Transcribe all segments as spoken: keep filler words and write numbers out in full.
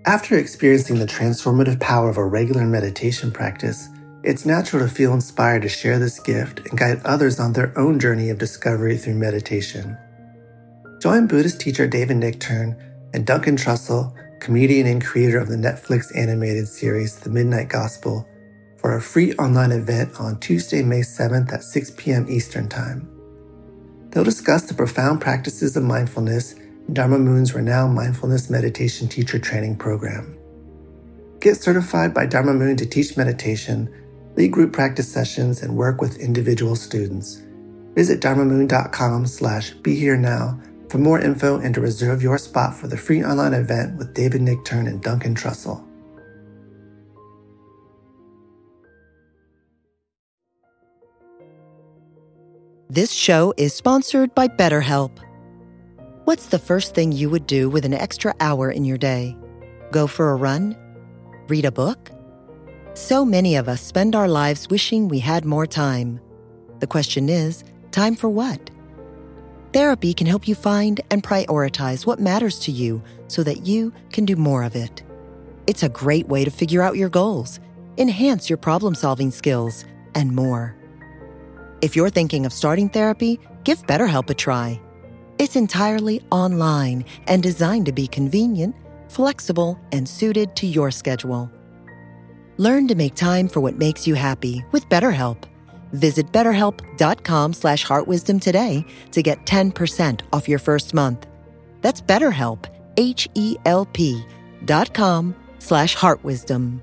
After experiencing the transformative power of a regular meditation practice, it's natural to feel inspired to share this gift and guide others on their own journey of discovery through meditation. Join Buddhist teacher David Nichtern and Duncan Trussell, comedian and creator of the Netflix animated series The Midnight Gospel, for a free online event on Tuesday, May seventh at six p.m. Eastern Time. They'll discuss the profound practices of mindfulness in Dharma Moon's renowned mindfulness meditation teacher training program. Get certified by Dharma Moon to teach meditation, lead group practice sessions, and work with individual students. Visit dharmamoon.com slash be here now for more info and to reserve your spot for the free online event with David Nichtern and Duncan Trussell. This show is sponsored by BetterHelp. What's the first thing you would do with an extra hour in your day? Go for a run? Read a book? So many of us spend our lives wishing we had more time. The question is, time for what? Therapy can help you find and prioritize what matters to you so that you can do more of it. It's a great way to figure out your goals, enhance your problem-solving skills, and more. If you're thinking of starting therapy, give BetterHelp a try. It's entirely online and designed to be convenient, flexible, and suited to your schedule. Learn to make time for what makes you happy with BetterHelp. Visit betterhelp.com slash heartwisdom today to get ten percent off your first month. That's BetterHelp, H-E-L-P dot com slash heartwisdom.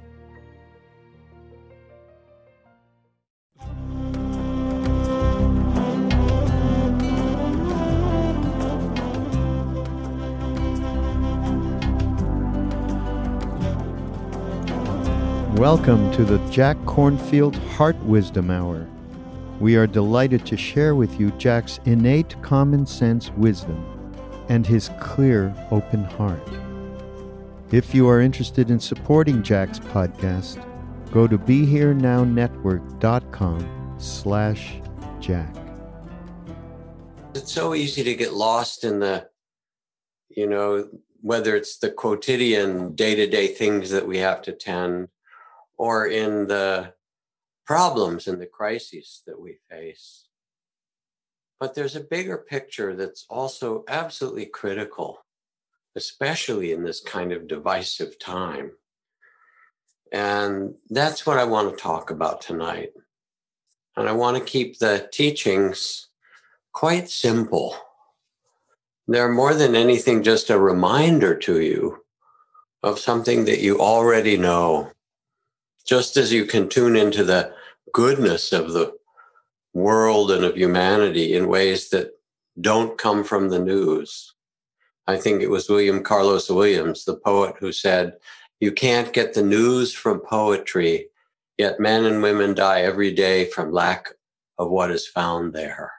Welcome to the Jack Kornfield Heart Wisdom Hour. We are delighted to share with you Jack's innate common sense wisdom and his clear, open heart. If you are interested in supporting Jack's podcast, go to BeHereNowNetwork.com slash Jack. It's so easy to get lost in the, you know, whether it's the quotidian day-to-day things that we have to tend, or in the problems and the crises that we face. But there's a bigger picture that's also absolutely critical, especially in this kind of divisive time. And that's what I want to talk about tonight. And I want to keep the teachings quite simple. They're more than anything just a reminder to you of something that you already know. Just as you can tune into the goodness of the world and of humanity in ways that don't come from the news. I think it was William Carlos Williams, the poet, who said, "You can't get the news from poetry, yet men and women die every day from lack of what is found there."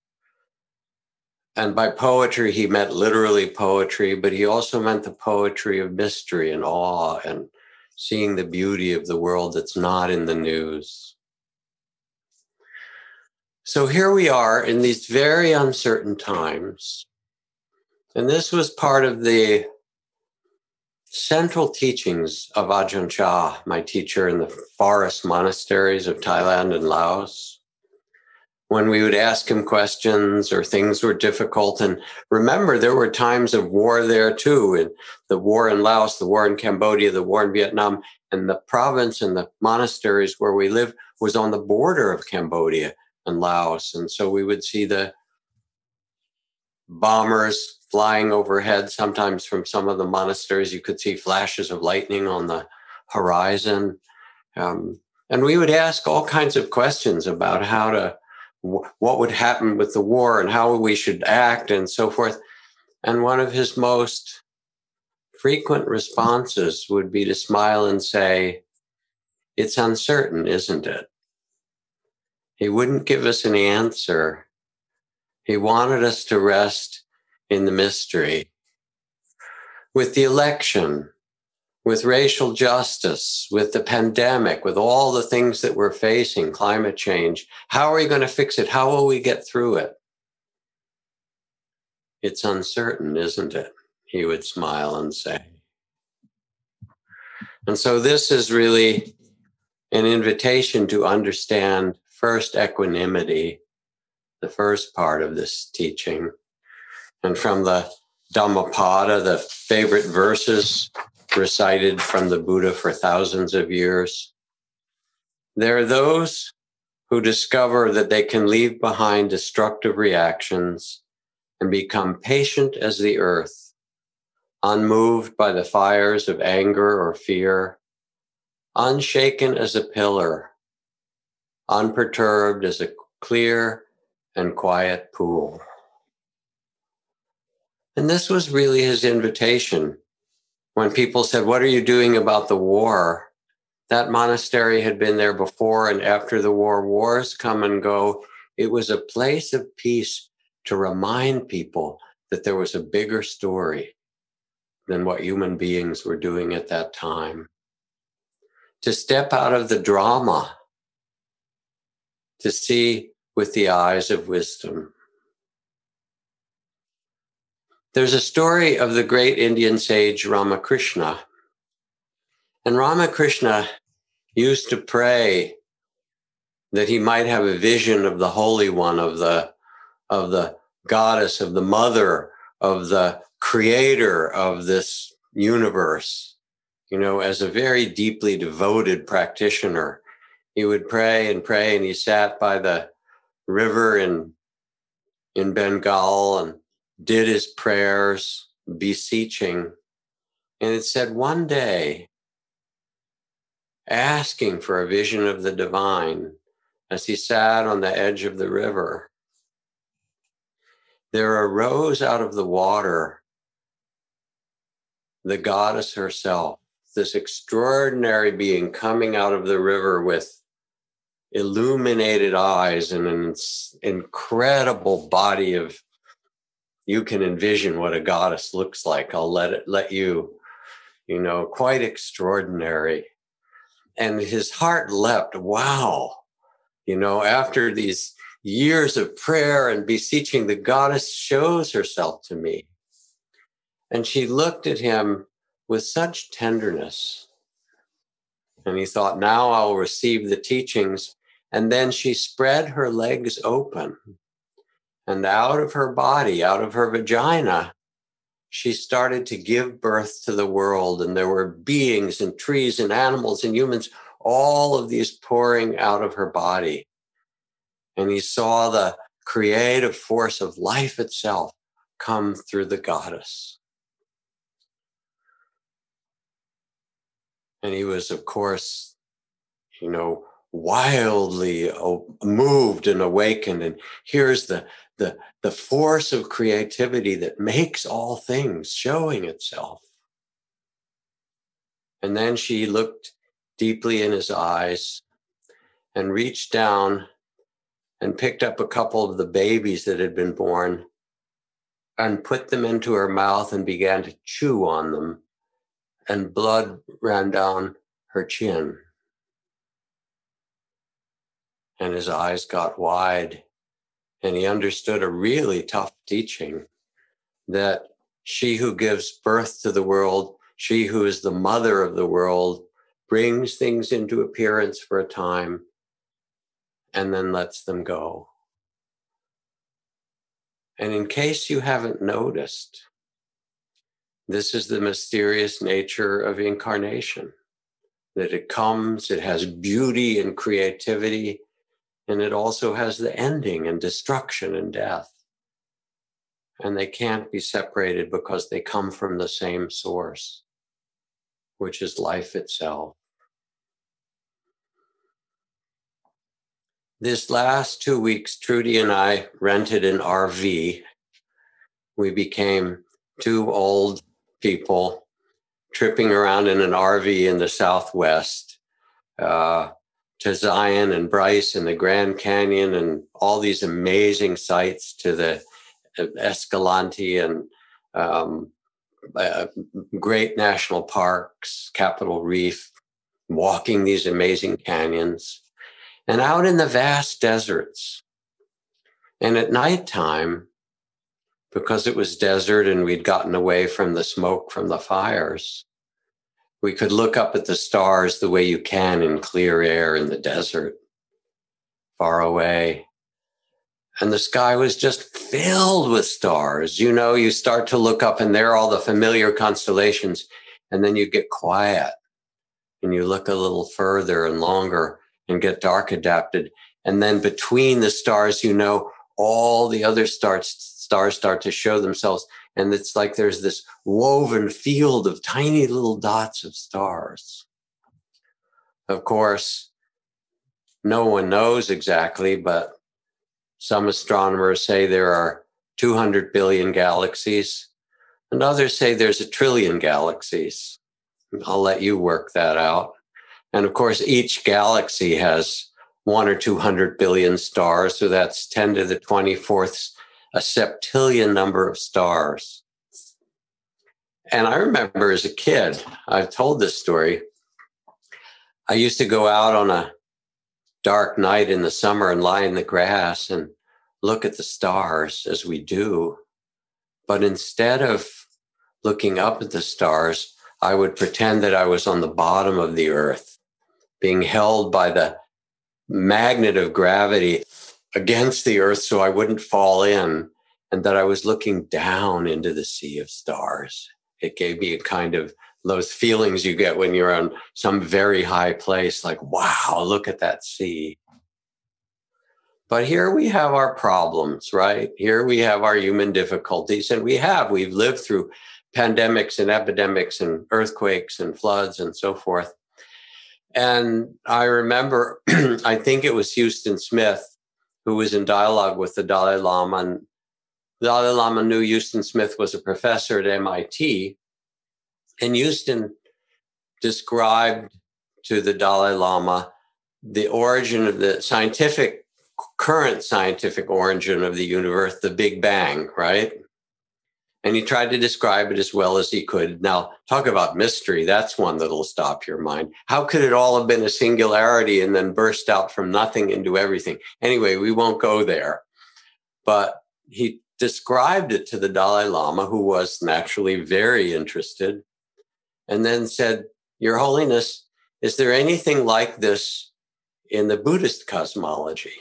And by poetry, he meant literally poetry, but he also meant the poetry of mystery and awe and seeing the beauty of the world that's not in the news. So here we are in these very uncertain times. And this was part of the central teachings of Ajahn Chah, my teacher in the forest monasteries of Thailand and Laos. When we would ask him questions or things were difficult. And remember, there were times of war there too, in the war in Laos, the war in Cambodia, the war in Vietnam, and the province and the monasteries where we lived was on the border of Cambodia and Laos. And so we would see the bombers flying overhead. Sometimes from some of the monasteries, you could see flashes of lightning on the horizon. Um, and we would ask all kinds of questions about how to what would happen with the war and how we should act and so forth. And one of his most frequent responses would be to smile and say, "It's uncertain, isn't it?" He wouldn't give us an answer. He wanted us to rest in the mystery. With the election, with racial justice, with the pandemic, with all the things that we're facing, climate change, how are we going to fix it? How will we get through it? It's uncertain, isn't it? He would smile and say. And so this is really an invitation to understand first equanimity, the first part of this teaching. And from the Dhammapada, the favorite verses recited from the Buddha for thousands of years, there are those who discover that they can leave behind destructive reactions and become patient as the earth, unmoved by the fires of anger or fear, unshaken as a pillar, unperturbed as a clear and quiet pool. And this was really his invitation. When people said, "What are you doing about the war?" That monastery had been there before and after the war. Wars come and go. It was a place of peace to remind people that there was a bigger story than what human beings were doing at that time. To step out of the drama, to see with the eyes of wisdom. There's a story of the great Indian sage Ramakrishna. And Ramakrishna used to pray that he might have a vision of the Holy One, of the, of the goddess, of the mother, of the creator of this universe. You know, as a very deeply devoted practitioner, he would pray and pray, and he sat by the river in, in Bengal and did his prayers, beseeching. And it said one day, asking for a vision of the divine, as he sat on the edge of the river, there arose out of the water the goddess herself, this extraordinary being coming out of the river with illuminated eyes and an incredible body of, you can envision what a goddess looks like. I'll let it, let you, you know, quite extraordinary. And his heart leapt, wow, you know, after these years of prayer and beseeching, the goddess shows herself to me. And she looked at him with such tenderness. And he thought, now I'll receive the teachings. And then she spread her legs open. And out of her body, out of her vagina, she started to give birth to the world. And there were beings and trees and animals and humans, all of these pouring out of her body. And he saw the creative force of life itself come through the goddess. And he was, of course, you know, wildly moved and awakened. And here's the, the, the force of creativity that makes all things showing itself. And then she looked deeply in his eyes and reached down and picked up a couple of the babies that had been born and put them into her mouth and began to chew on them. And blood ran down her chin. And his eyes got wide, and he understood a really tough teaching that she who gives birth to the world, she who is the mother of the world, brings things into appearance for a time and then lets them go. And in case you haven't noticed, this is the mysterious nature of incarnation, that it comes, it has beauty and creativity, and it also has the ending and destruction and death. And they can't be separated because they come from the same source, which is life itself. This last two weeks, Trudy and I rented an R V. We became two old people tripping around in an R V in the Southwest uh, to Zion and Bryce and the Grand Canyon and all these amazing sights, to the Escalante and um, uh, great national parks, Capitol Reef, walking these amazing canyons, and out in the vast deserts. And at nighttime, because it was desert and we'd gotten away from the smoke from the fires, We could look up at the stars the way you can in clear air in the desert, far away. And the sky was just filled with stars. You know, you start to look up and there are all the familiar constellations, and then you get quiet and you look a little further and longer and get dark adapted. And then between the stars, you know, all the other stars, stars start to show themselves. And it's like there's this woven field of tiny little dots of stars. Of course, no one knows exactly, but some astronomers say there are two hundred billion galaxies, and others say there's a trillion galaxies. I'll let you work that out. And of course, each galaxy has one or two hundred billion stars, so that's ten to the twenty-fourth, a septillion number of stars. And I remember as a kid, I've told this story, I used to go out on a dark night in the summer and lie in the grass and look at the stars as we do. But instead of looking up at the stars, I would pretend that I was on the bottom of the earth, being held by the magnet of gravity against the earth so I wouldn't fall in, and that I was looking down into the sea of stars. It gave me a kind of those feelings you get when you're on some very high place, like, wow, look at that sea. But here we have our problems, right? Here we have our human difficulties, and we have, we've lived through pandemics and epidemics and earthquakes and floods and so forth. And I remember, I think it was Huston Smith, who was in dialogue with the Dalai Lama. And the Dalai Lama knew Huston Smith was a professor at M I T. And Huston described to the Dalai Lama the origin of the scientific, current scientific origin of the universe, the Big Bang, right? And he tried to describe it as well as he could. Now, talk about mystery. That's one that'll stop your mind. How could it all have been a singularity and then burst out from nothing into everything? Anyway, we won't go there. But he described it to the Dalai Lama, who was naturally very interested, and then said, Your Holiness, is there anything like this in the Buddhist cosmology?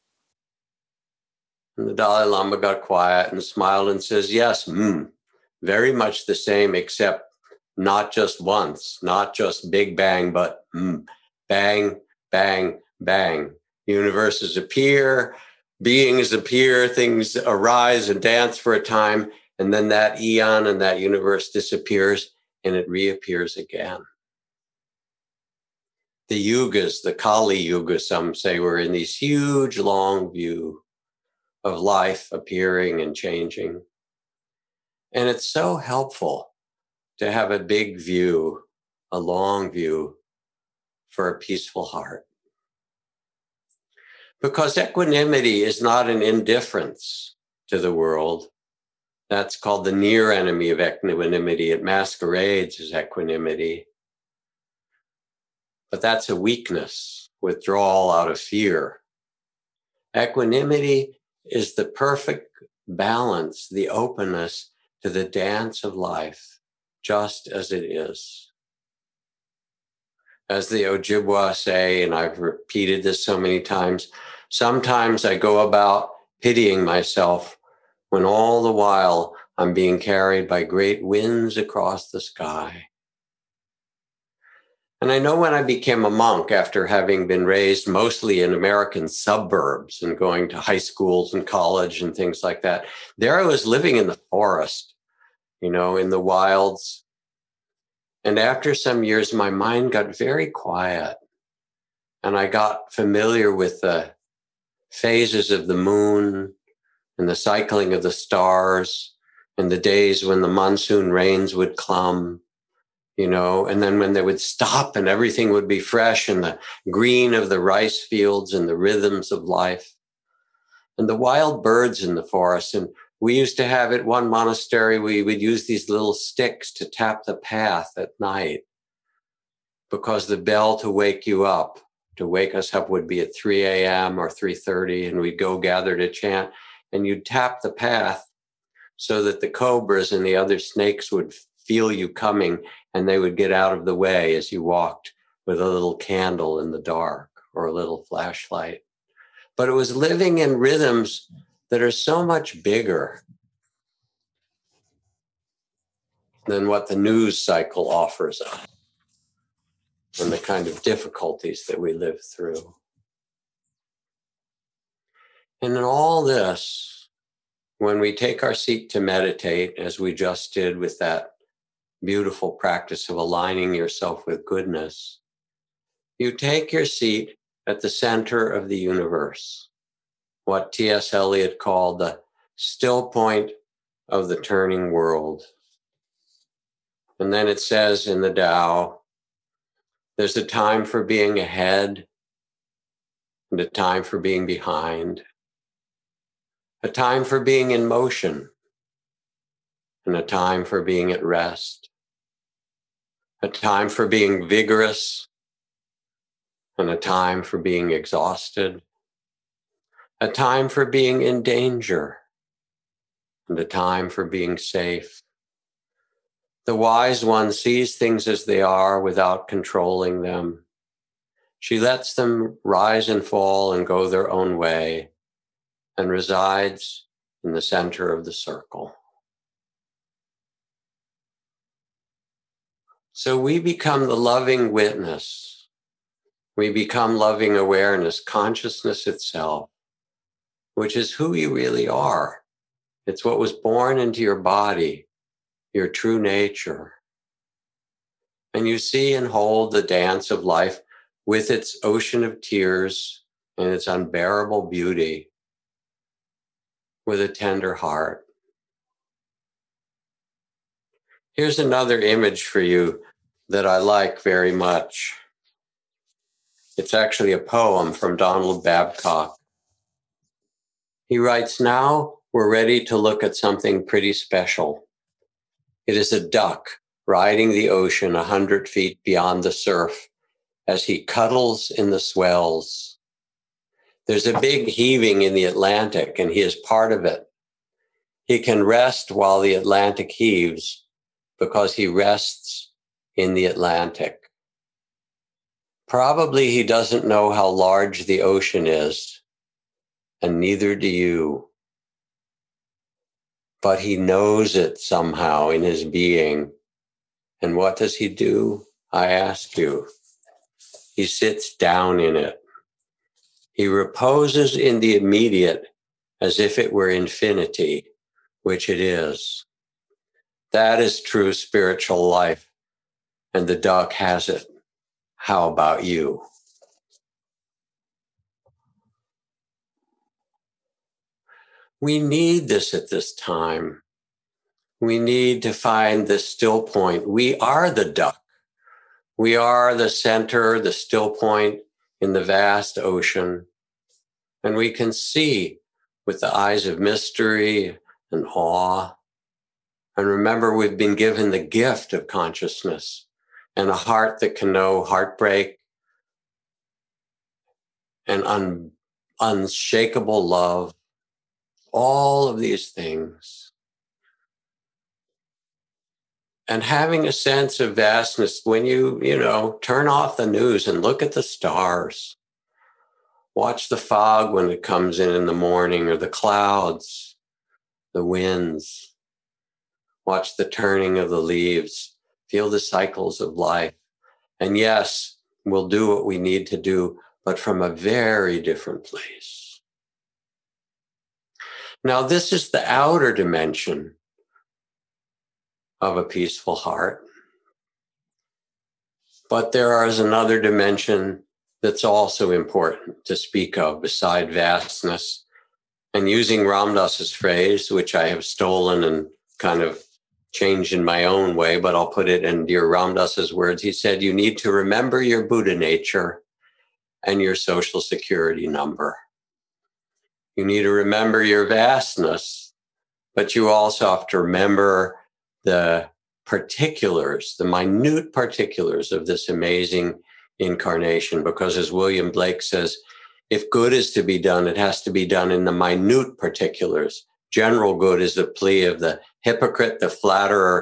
And the Dalai Lama got quiet and smiled and says, yes, mm, very much the same, except not just once, not just Big Bang, but mm, bang, bang, bang. Universes appear, beings appear, things arise and dance for a time, and then that eon and that universe disappears and it reappears again. The yugas, the Kali Yuga, some say, were in these huge, long view of life appearing and changing. And it's so helpful to have a big view, a long view for a peaceful heart. Because equanimity is not an indifference to the world. That's called the near enemy of equanimity. It masquerades as equanimity. But that's a weakness, withdrawal out of fear. Equanimity is the perfect balance, the openness to the dance of life, just as it is. As the Ojibwa say, and I've repeated this so many times, sometimes I go about pitying myself when all the while I'm being carried by great winds across the sky. And I know when I became a monk, after having been raised mostly in American suburbs and going to high schools and college and things like that, there I was living in the forest, you know, in the wilds. And after some years, my mind got very quiet. And I got familiar with the phases of the moon and the cycling of the stars and the days when the monsoon rains would come. You know, and then when they would stop and everything would be fresh and the green of the rice fields and the rhythms of life and the wild birds in the forest. And we used to have at one monastery, we would use these little sticks to tap the path at night because the bell to wake you up, to wake us up would be at three a.m. or three thirty, and we'd go gather to chant, and you'd tap the path so that the cobras and the other snakes would feel you coming, and they would get out of the way as you walked with a little candle in the dark or a little flashlight. But it was living in rhythms that are so much bigger than what the news cycle offers us and the kind of difficulties that we live through. And in all this, when we take our seat to meditate, as we just did with that beautiful practice of aligning yourself with goodness, you take your seat at the center of the universe, what T S Eliot called the still point of the turning world. And then it says in the Tao, there's a time for being ahead and a time for being behind, a time for being in motion and a time for being at rest, a time for being vigorous and a time for being exhausted, a time for being in danger and a time for being safe. The wise one sees things as they are without controlling them. She lets them rise and fall and go their own way and resides in the center of the circle. So we become the loving witness. We become loving awareness, consciousness itself, which is who you really are. It's what was born into your body, your true nature. And you see and hold the dance of life with its ocean of tears and its unbearable beauty with a tender heart. Here's another image for you that I like very much. It's actually a poem from Donald Babcock. He writes, "Now we're ready to look at something pretty special. It is a duck riding the ocean a hundred feet beyond the surf as he cuddles in the swells. There's a big heaving in the Atlantic, and he is part of it. He can rest while the Atlantic heaves because he rests in the Atlantic. Probably he doesn't know how large the ocean is, and neither do you. But he knows it somehow in his being. And what does he do? I ask you. He sits down in it. He reposes in the immediate as if it were infinity, which it is. That is true spiritual life, and the duck has it. How about you?" We need this at this time. We need to find the still point. We are the duck. We are the center, the still point in the vast ocean. And we can see with the eyes of mystery and awe. And remember, we've been given the gift of consciousness and a heart that can know heartbreak and un- unshakable love. All of these things. And having a sense of vastness when you, you know, turn off the news and look at the stars. Watch the fog when it comes in in the morning, or the clouds, the winds. Watch the turning of the leaves. Feel the cycles of life. And yes, we'll do what we need to do, but from a very different place. Now, this is the outer dimension of a peaceful heart. But there is another dimension that's also important to speak of beside vastness. And using Ram Dass's phrase, which I have stolen and kind of changed in my own way, but I'll put it in dear Ram Dass's words. He said, you need to remember your Buddha nature and your social security number. You need to remember your vastness, but you also have to remember the particulars, the minute particulars of this amazing incarnation, because as William Blake says, if good is to be done, it has to be done in the minute particulars. General good is the plea of the hypocrite, the flatterer,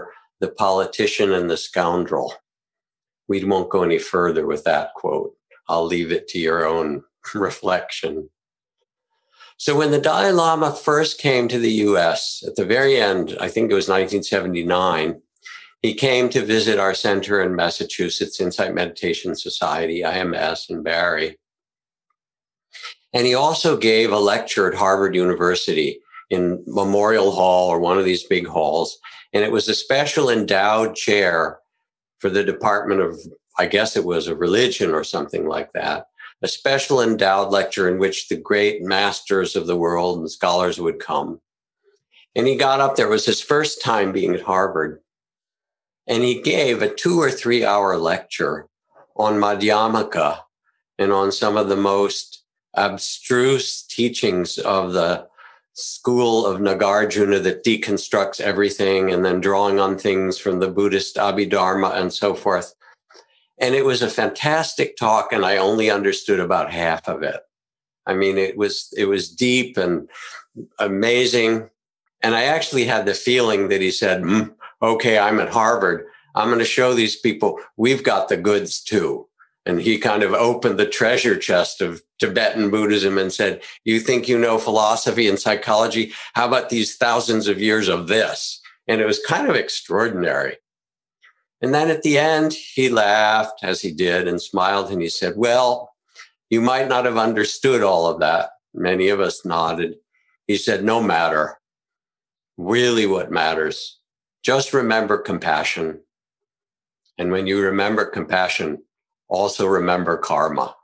the politician and the scoundrel. We won't go any further with that quote. I'll leave it to your own reflection. So when the Dalai Lama first came to the U S at the very end, I think it was nineteen seventy-nine, he came to visit our center in Massachusetts, Insight Meditation Society, I M S, in Barre. And he also gave a lecture at Harvard University in Memorial Hall, or one of these big halls. And it was a special endowed chair for the Department of, I guess it was a religion or something like that, a special endowed lecture in which the great masters of the world and scholars would come. And he got up there. It was his first time being at Harvard. And he gave a two or three hour lecture on Madhyamaka and on some of the most abstruse teachings of the school of Nagarjuna that deconstructs everything, and then drawing on things from the Buddhist Abhidharma and so forth. And it was a fantastic talk, and I only understood about half of it. I mean, it was it was deep and amazing. And I actually had the feeling that he said, mm, okay, I'm at Harvard. I'm going to show these people we've got the goods too. And he kind of opened the treasure chest of Tibetan Buddhism and said, you think you know philosophy and psychology? How about these thousands of years of this? And it was kind of extraordinary. And then at the end, he laughed, as he did, and smiled. And he said, well, you might not have understood all of that. Many of us nodded. He said, no matter. Really what matters. Just remember compassion. And when you remember compassion, also remember karma.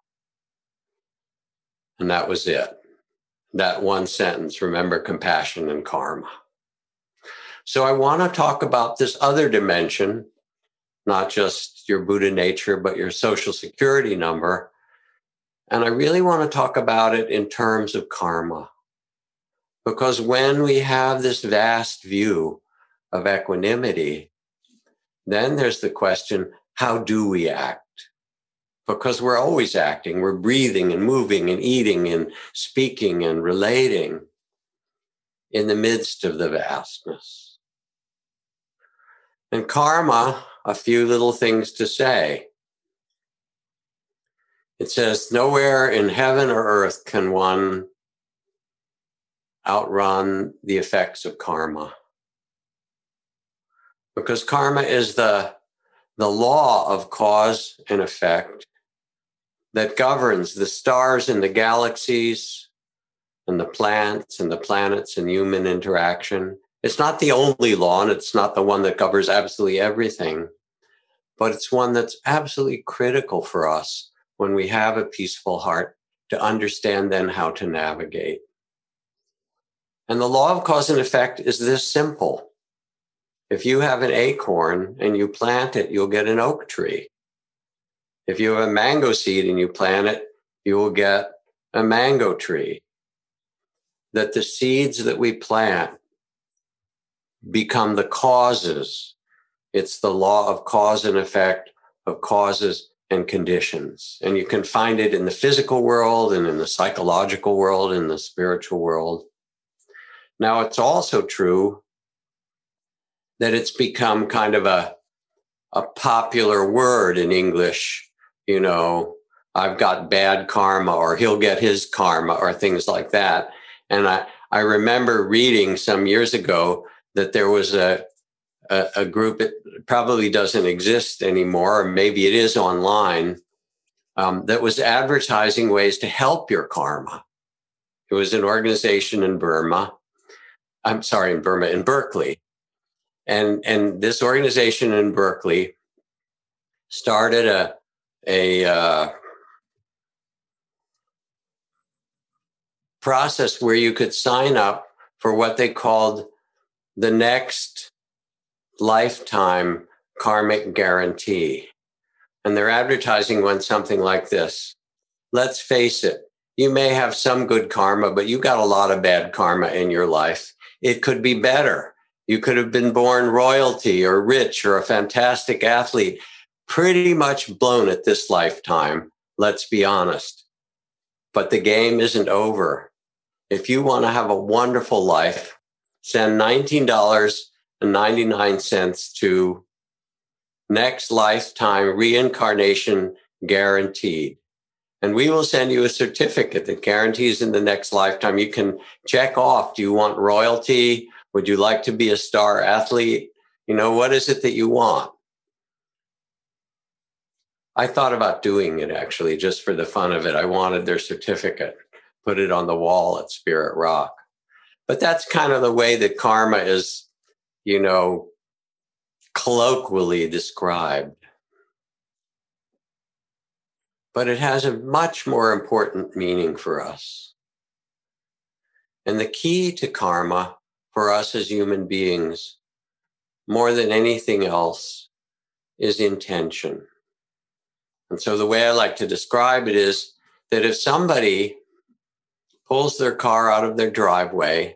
And that was it. That one sentence, remember compassion and karma. So I want to talk about this other dimension, not just your Buddha nature, but your social security number. And I really want to talk about it in terms of karma. Because when we have this vast view of equanimity, then there's the question, how do we act? Because we're always acting, we're breathing and moving and eating and speaking and relating in the midst of the vastness. And karma, a few little things to say. It says, nowhere in heaven or earth can one outrun the effects of karma. Because karma is the, the law of cause and effect that governs the stars and the galaxies and the plants and the planets and human interaction. It's not the only law, and it's not the one that covers absolutely everything, but it's one that's absolutely critical for us when we have a peaceful heart to understand then how to navigate. And the law of cause and effect is this simple. If you have an acorn and you plant it, you'll get an oak tree. If you have a mango seed and you plant it, you will get a mango tree. That the seeds that we plant become the causes. It's the law of cause and effect, of causes and conditions. And you can find it in the physical world and in the psychological world, in the spiritual world. Now, it's also true that it's become kind of a, a popular word in English. You know, I've got bad karma, or he'll get his karma, or things like that. And I, I remember reading some years ago that there was a, a, a group, it probably doesn't exist anymore, or maybe it is online, um, that was advertising ways to help your karma. It was an organization in Burma. I'm sorry, in Burma, in Berkeley. And, and this organization in Berkeley started a, a uh, process where you could sign up for what they called the next lifetime karmic guarantee. And their advertising went something like this. Let's face it, you may have some good karma, but you got a lot of bad karma in your life. It could be better. You could have been born royalty or rich or a fantastic athlete, pretty much blown at this lifetime, let's be honest. But the game isn't over. If you want to have a wonderful life, send nineteen dollars ninety-nine cents to next lifetime reincarnation guaranteed. And we will send you a certificate that guarantees in the next lifetime. You can check off, do you want royalty? Would you like to be a star athlete? You know, what is it that you want? I thought about doing it actually, just for the fun of it. I wanted their certificate, put it on the wall at Spirit Rock. But that's kind of the way that karma is, you know, colloquially described. But it has a much more important meaning for us. And the key to karma for us as human beings, more than anything else, is intention. And so the way I like to describe it is that if somebody pulls their car out of their driveway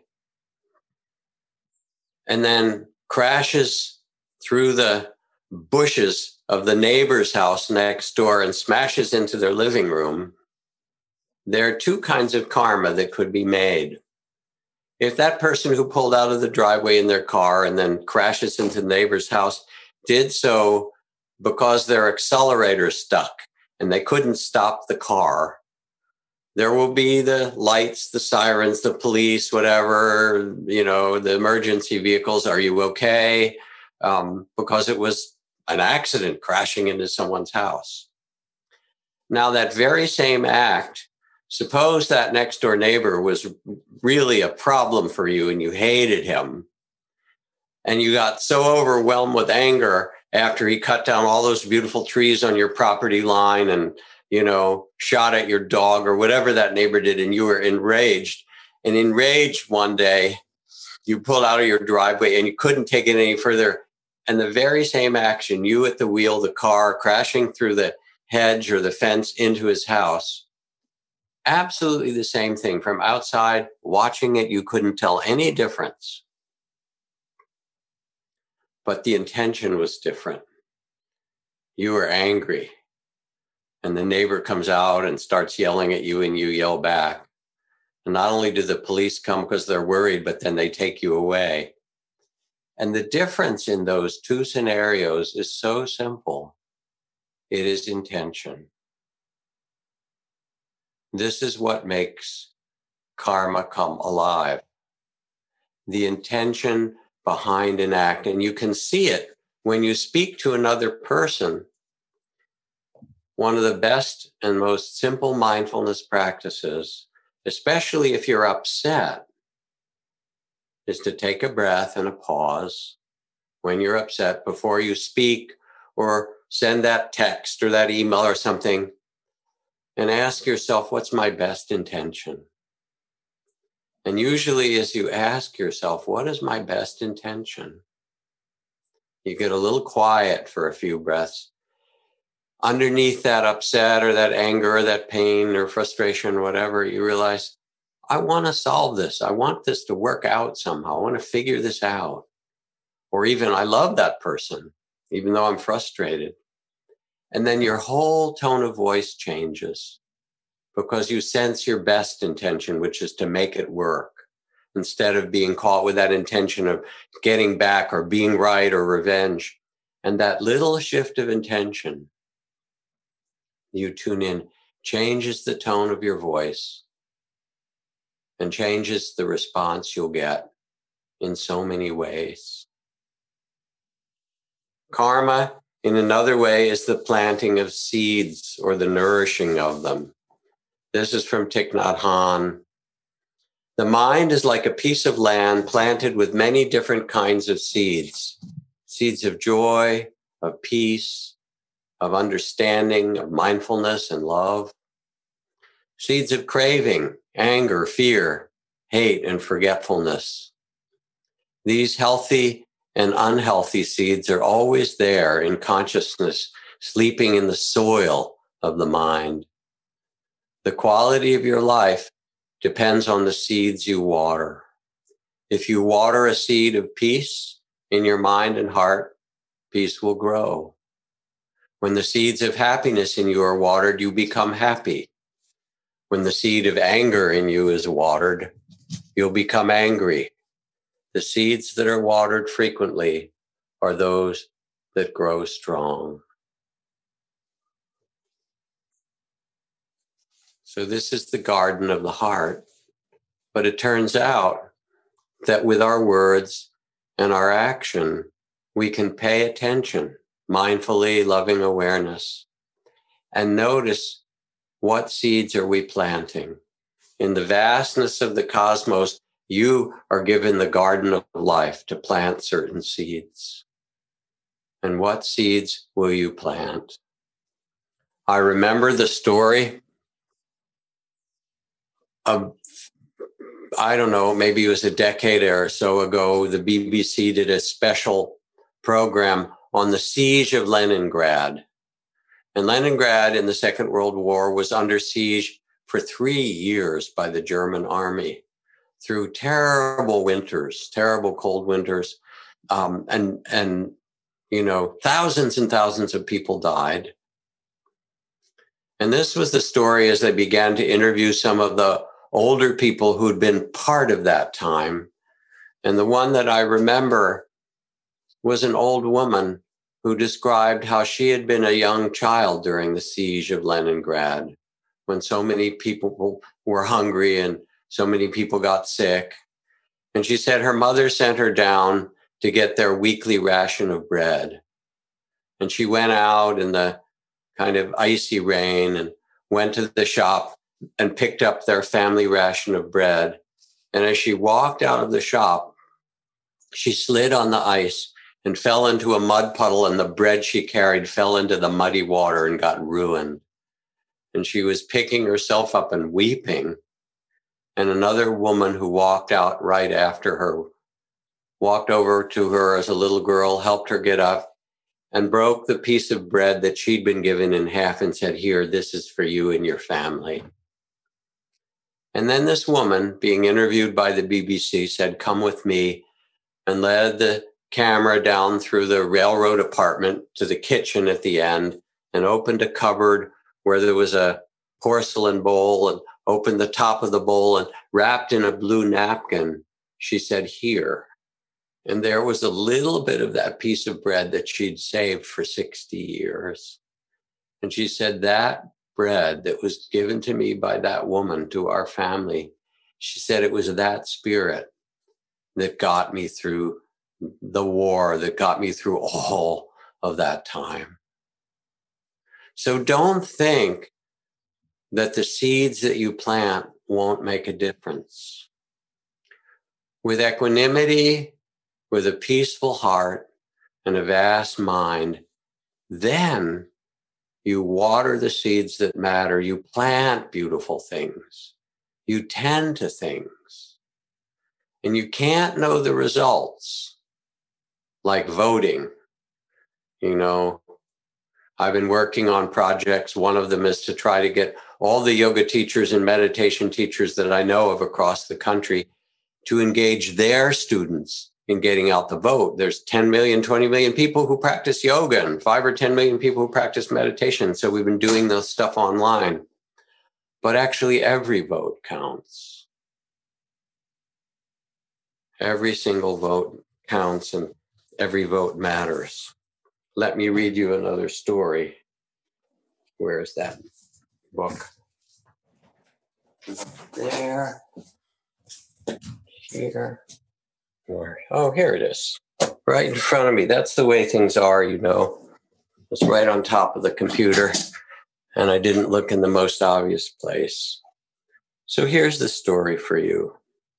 and then crashes through the bushes of the neighbor's house next door and smashes into their living room, there are two kinds of karma that could be made. If that person who pulled out of the driveway in their car and then crashes into the neighbor's house did so because their accelerator stuck and they couldn't stop the car, there will be the lights, the sirens, the police, whatever, you know, the emergency vehicles. Are you okay? Um, because it was an accident crashing into someone's house. Now, that very same act, suppose that next door neighbor was really a problem for you and you hated him, and you got so overwhelmed with anger after he cut down all those beautiful trees on your property line and, you know, shot at your dog or whatever that neighbor did, and you were enraged. And enraged one day, you pulled out of your driveway and you couldn't take it any further. And the very same action, you at the wheel, the car crashing through the hedge or the fence into his house, absolutely the same thing. From outside, watching it, you couldn't tell any difference. But the intention was different. You were angry. And the neighbor comes out and starts yelling at you and you yell back. And not only do the police come because they're worried, but then they take you away. And the difference in those two scenarios is so simple. It is intention. This is what makes karma come alive. The intention behind an act. And you can see it when you speak to another person. One of the best and most simple mindfulness practices, especially if you're upset, is to take a breath and a pause when you're upset before you speak or send that text or that email or something, and ask yourself, what's my best intention? And usually as you ask yourself, what is my best intention? You get a little quiet for a few breaths. Underneath that upset or that anger or that pain or frustration or whatever, you realize, I want to solve this. I want this to work out somehow. I want to figure this out. Or even, I love that person, even though I'm frustrated. And then your whole tone of voice changes because you sense your best intention, which is to make it work, instead of being caught with that intention of getting back or being right or revenge. And that little shift of intention, you tune in, changes the tone of your voice and changes the response you'll get in so many ways. Karma, in another way, is the planting of seeds or the nourishing of them. This is from Thich Nhat Hanh. The mind is like a piece of land planted with many different kinds of seeds. Seeds of joy, of peace, of understanding, of mindfulness and love. Seeds of craving, anger, fear, hate, and forgetfulness. These healthy and unhealthy seeds are always there in consciousness, sleeping in the soil of the mind. The quality of your life depends on the seeds you water. If you water a seed of peace in your mind and heart, peace will grow. When the seeds of happiness in you are watered, you become happy. When the seed of anger in you is watered, you'll become angry. The seeds that are watered frequently are those that grow strong. So this is the garden of the heart. But it turns out that with our words and our action, we can pay attention, mindfully, loving awareness, and notice what seeds are we planting. In the vastness of the cosmos, you are given the garden of life to plant certain seeds. And what seeds will you plant? I remember the story of, I don't know, maybe it was a decade or so ago, the B B C did a special program on the siege of Leningrad. And Leningrad in the Second World War was under siege for three years by the German army through terrible winters, terrible cold winters. Um, and, and, you know, thousands and thousands of people died. And this was the story as they began to interview some of the older people who'd been part of that time. And the one that I remember was an old woman who described how she had been a young child during the siege of Leningrad, when so many people were hungry and so many people got sick. And she said her mother sent her down to get their weekly ration of bread. And she went out in the kind of icy rain and went to the shop and picked up their family ration of bread. And as she walked out of the shop, she slid on the ice and fell into a mud puddle, and the bread she carried fell into the muddy water and got ruined. And she was picking herself up and weeping. And another woman who walked out right after her walked over to her as a little girl, helped her get up, and broke the piece of bread that she'd been given in half and said, "Here, this is for you and your family." And then this woman, being interviewed by the B B C, said, "Come with me," and led the camera down through the railroad apartment to the kitchen at the end and opened a cupboard where there was a porcelain bowl, and opened the top of the bowl, and wrapped in a blue napkin, she said, "Here." And there was a little bit of that piece of bread that she'd saved for sixty years. And she said, that bread that was given to me by that woman, to our family, she said it was that spirit that got me through the war, that got me through all of that time. So don't think that the seeds that you plant won't make a difference. With equanimity, with a peaceful heart and a vast mind, then you water the seeds that matter. You plant beautiful things. You tend to things. And you can't know the results, like voting. You know, I've been working on projects. One of them is to try to get all the yoga teachers and meditation teachers that I know of across the country to engage their students in getting out the vote. There's ten million, twenty million people who practice yoga and five or ten million people who practice meditation. So we've been doing this stuff online. But actually every vote counts. Every single vote counts and every vote matters. Let me read you another story. Where is that book? There. Here. Where? Oh, here it is. Right in front of me. That's the way things are, you know. It's right on top of the computer. And I didn't look in the most obvious place. So here's the story for you.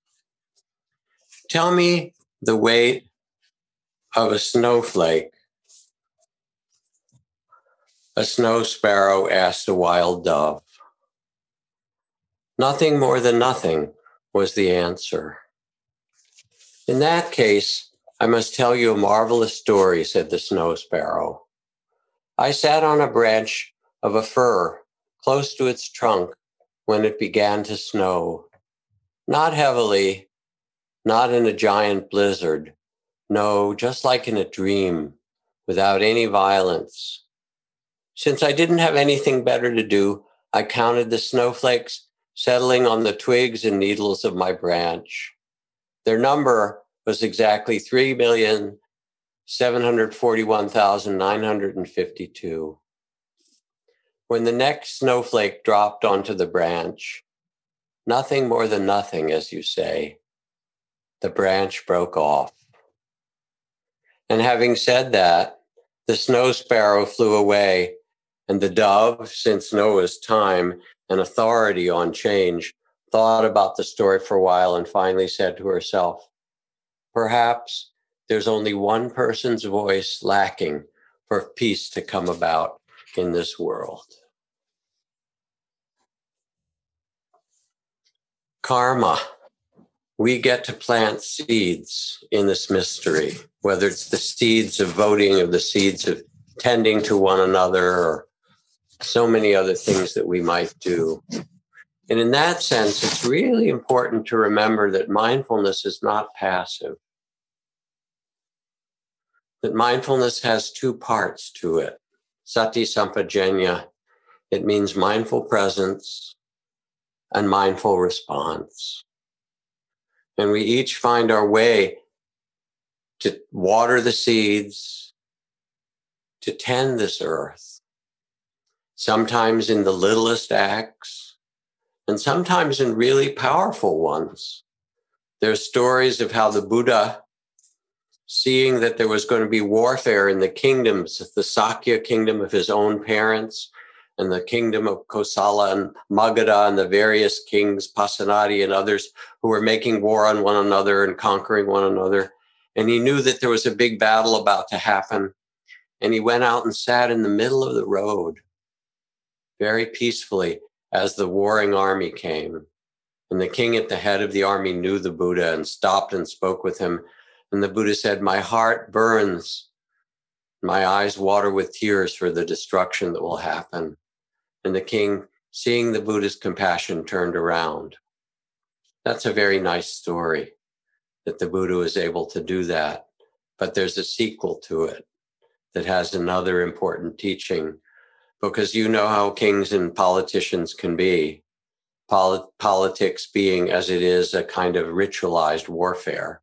Tell me the weight of a snowflake. A snow sparrow asked a wild dove. Nothing more than nothing was the answer. In that case, I must tell you a marvelous story, said the snow sparrow. I sat on a branch of a fir close to its trunk when it began to snow. Not heavily, not in a giant blizzard. No, just like in a dream, without any violence. Since I didn't have anything better to do, I counted the snowflakes settling on the twigs and needles of my branch. Their number was exactly three million seven hundred forty-one thousand nine hundred fifty-two. When the next snowflake dropped onto the branch, nothing more than nothing, as you say, the branch broke off. And having said that, the snow sparrow flew away, and the dove, since Noah's time and authority on change, thought about the story for a while and finally said to herself, perhaps there's only one person's voice lacking for peace to come about in this world. Karma. We get to plant seeds in this mystery, whether it's the seeds of voting or the seeds of tending to one another or so many other things that we might do. And in that sense, it's really important to remember that mindfulness is not passive. That mindfulness has two parts to it. Sati Sampajanya, it means mindful presence and mindful response. And we each find our way to water the seeds, to tend this earth, sometimes in the littlest acts, and sometimes in really powerful ones. There's stories of how the Buddha, seeing that there was going to be warfare in the kingdoms, the Sakya kingdom of his own parents, and the kingdom of Kosala and Magadha and the various kings, Pasenadi and others, who were making war on one another and conquering one another. And he knew that there was a big battle about to happen. And he went out and sat in the middle of the road very peacefully as the warring army came. And the king at the head of the army knew the Buddha and stopped and spoke with him. And the Buddha said, my heart burns. My eyes water with tears for the destruction that will happen. And the king, seeing the Buddha's compassion, turned around. That's a very nice story that the Buddha was able to do that. But there's a sequel to it that has another important teaching, because you know how kings and politicians can be. Pol- politics being, as it is, a kind of ritualized warfare.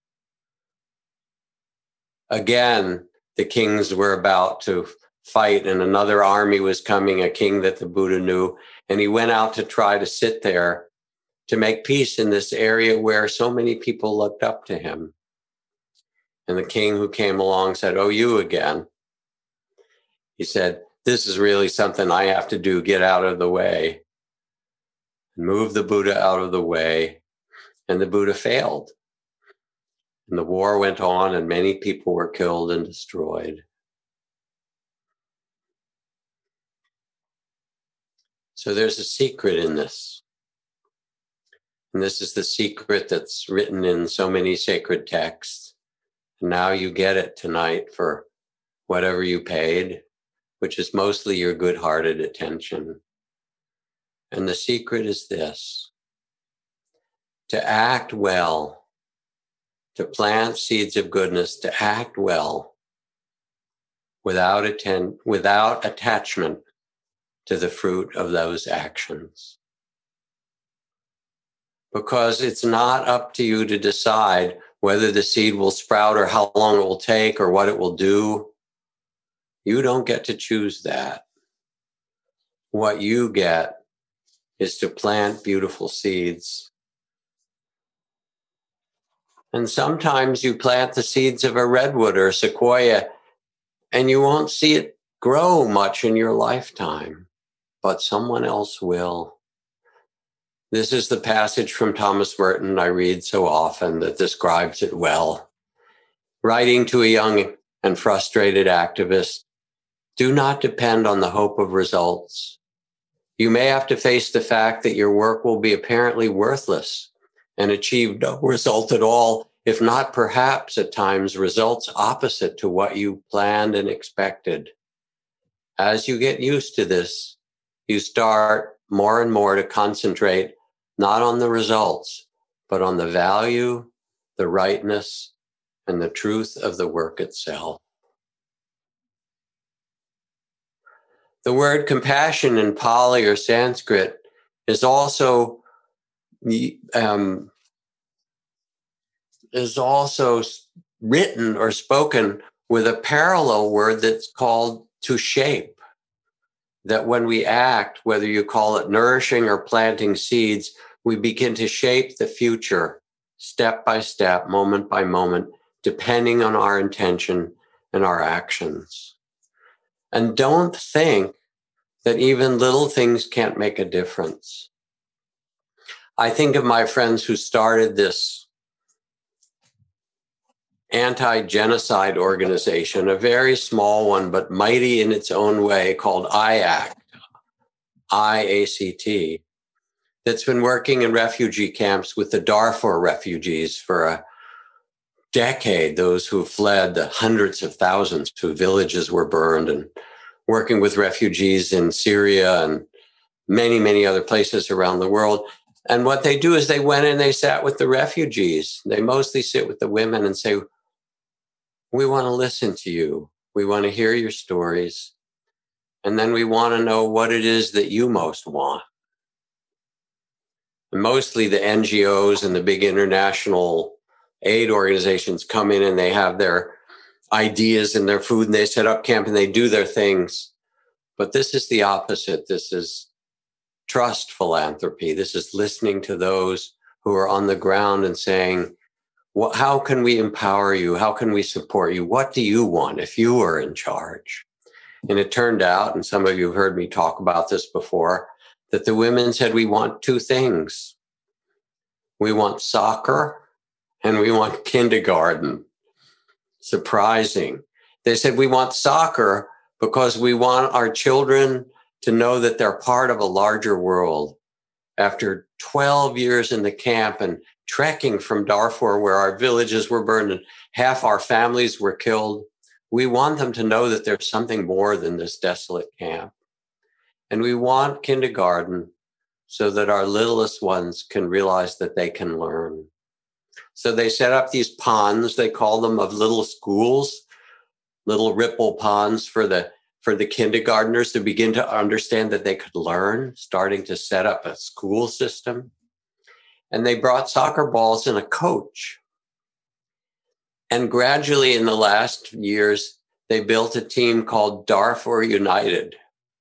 Again, the kings were about to fight and another army was coming, a king that the Buddha knew, and he went out to try to sit there to make peace in this area where so many people looked up to him. And the king who came along said, oh, you again. He said, this is really something I have to do, get out of the way. And move the Buddha out of the way. And the Buddha failed. And the war went on and many people were killed and destroyed. So there's a secret in this. And this is the secret that's written in so many sacred texts. And now you get it tonight for whatever you paid, which is mostly your good-hearted attention. And the secret is this: to act well, to plant seeds of goodness, to act well without atten- without attachment to the fruit of those actions. Because it's not up to you to decide whether the seed will sprout or how long it will take or what it will do. You don't get to choose that. What you get is to plant beautiful seeds. And sometimes you plant the seeds of a redwood or a sequoia, and you won't see it grow much in your lifetime, but someone else will. This is the passage from Thomas Merton I read so often that describes it well. Writing to a young and frustrated activist, do not depend on the hope of results. You may have to face the fact that your work will be apparently worthless and achieve no result at all, if not perhaps at times results opposite to what you planned and expected. As you get used to this, you start more and more to concentrate not on the results, but on the value, the rightness, and the truth of the work itself. The word compassion in Pali or Sanskrit is also um, is also written or spoken with a parallel word that's called to shape. That when we act, whether you call it nourishing or planting seeds, we begin to shape the future step by step, moment by moment, depending on our intention and our actions. And don't think that even little things can't make a difference. I think of my friends who started this anti-genocide organization, a very small one, but mighty in its own way, called I ACT, I A C T, that's been working in refugee camps with the Darfur refugees for a decade, those who fled, the hundreds of thousands whose villages were burned, and working with refugees in Syria and many, many other places around the world. And what they do is they went and they sat with the refugees. They mostly sit with the women and say, we want to listen to you. We want to hear your stories. And then we want to know what it is that you most want. And mostly the N G Os and the big international aid organizations come in and they have their ideas and their food and they set up camp and they do their things. But this is the opposite. This is trust philanthropy. This is listening to those who are on the ground and saying, well, how can we empower you? How can we support you? What do you want if you were in charge? And it turned out, and some of you have heard me talk about this before, that the women said, we want two things. We want soccer and we want kindergarten. Surprising. They said, we want soccer because we want our children to know that they're part of a larger world. After twelve years in the camp and trekking from Darfur, where our villages were burned and half our families were killed, we want them to know that there's something more than this desolate camp. And we want kindergarten so that our littlest ones can realize that they can learn. So they set up these ponds, they call them of little schools, little ripple ponds for the for the kindergartners to begin to understand that they could learn, starting to set up a school system. And they brought soccer balls and a coach. And gradually in the last years, they built a team called Darfur United.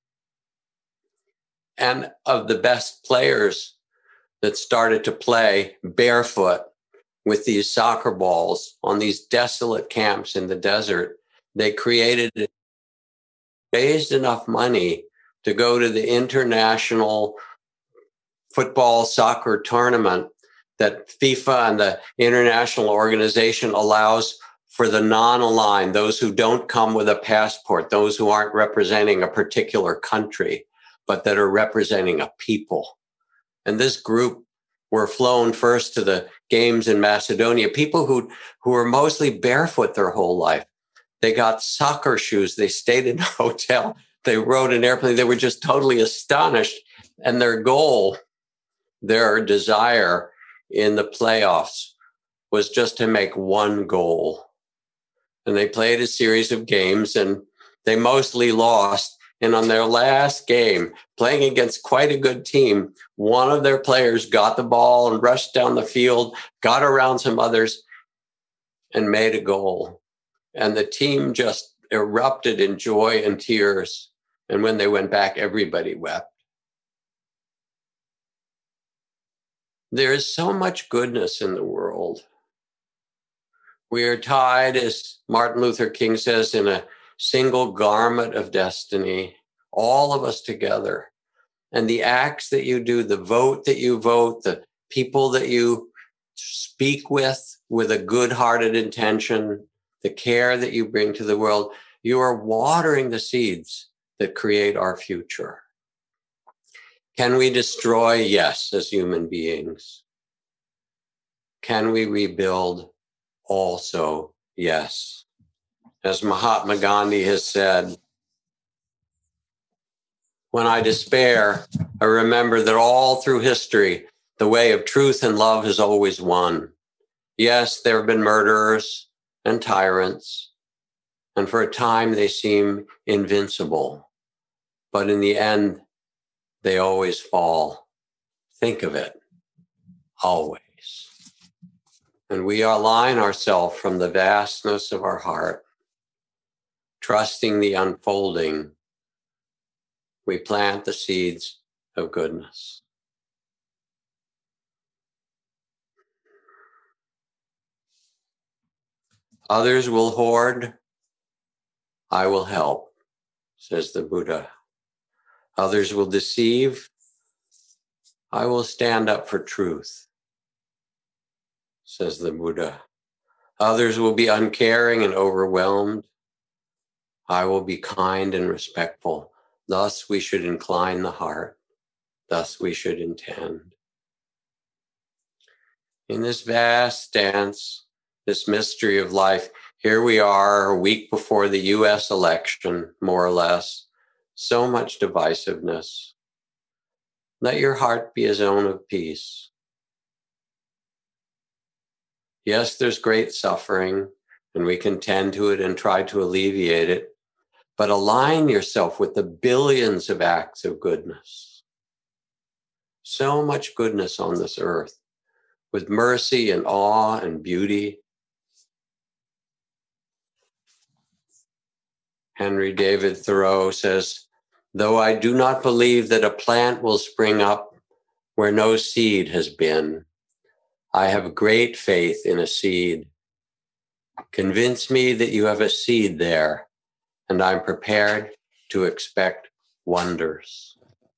And of the best players that started to play barefoot with these soccer balls on these desolate camps in the desert, they created, raised enough money to go to the international football soccer tournament that FIFA and the international organization allows for the non-aligned, those who don't come with a passport, those who aren't representing a particular country, but that are representing a people. And this group were flown first to the games in Macedonia, people who, who were mostly barefoot their whole life. They got soccer shoes. They stayed in a hotel. They rode an airplane. They were just totally astonished. And their goal, their desire in the playoffs was just to make one goal. And they played a series of games and they mostly lost. And on their last game, playing against quite a good team, one of their players got the ball and rushed down the field, got around some others, and made a goal. And the team just erupted in joy and tears. And when they went back, everybody wept. There is so much goodness in the world. We are tied, as Martin Luther King says, in a single garment of destiny, all of us together. And the acts that you do, the vote that you vote, the people that you speak with, with a good-hearted intention, the care that you bring to the world, you are watering the seeds that create our future. Can we destroy? Yes, as human beings. Can we rebuild? Also, yes. As Mahatma Gandhi has said, when I despair, I remember that all through history, the way of truth and love has always won. Yes, there have been murderers and tyrants, and for a time they seem invincible. But in the end, they always fall. Think of it, always. And we align ourselves from the vastness of our heart, trusting the unfolding. We plant the seeds of goodness. Others will hoard, I will help, says the Buddha. Others will deceive, I will stand up for truth, says the Buddha. Others will be uncaring and overwhelmed, I will be kind and respectful. Thus we should incline the heart, thus we should intend. In this vast dance, this mystery of life, here we are a week before the U S election, more or less, so much divisiveness. Let your heart be a zone of peace. Yes, there's great suffering, and we can tend to it and try to alleviate it, but align yourself with the billions of acts of goodness. So much goodness on this earth, with mercy and awe and beauty. Henry David Thoreau says, though I do not believe that a plant will spring up where no seed has been, I have great faith in a seed. Convince me that you have a seed there, and I'm prepared to expect wonders.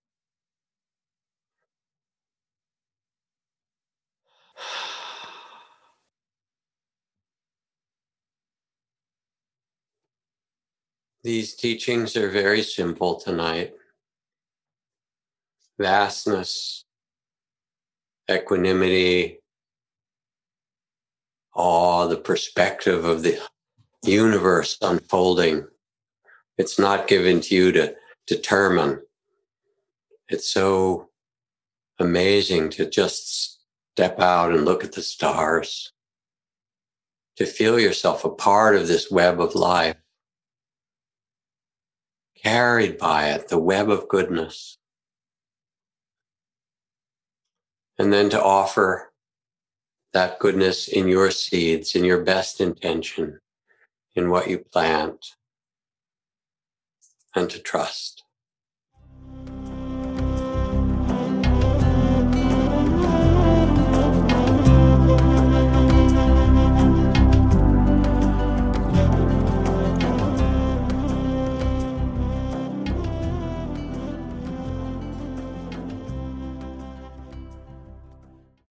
These teachings are very simple tonight. Vastness, equanimity, awe, the perspective of the universe unfolding. It's not given to you to determine. It's so amazing to just step out and look at the stars, to feel yourself a part of this web of life, carried by it, the web of goodness. And then to offer that goodness in your seeds, in your best intention, in what you plant, and to trust.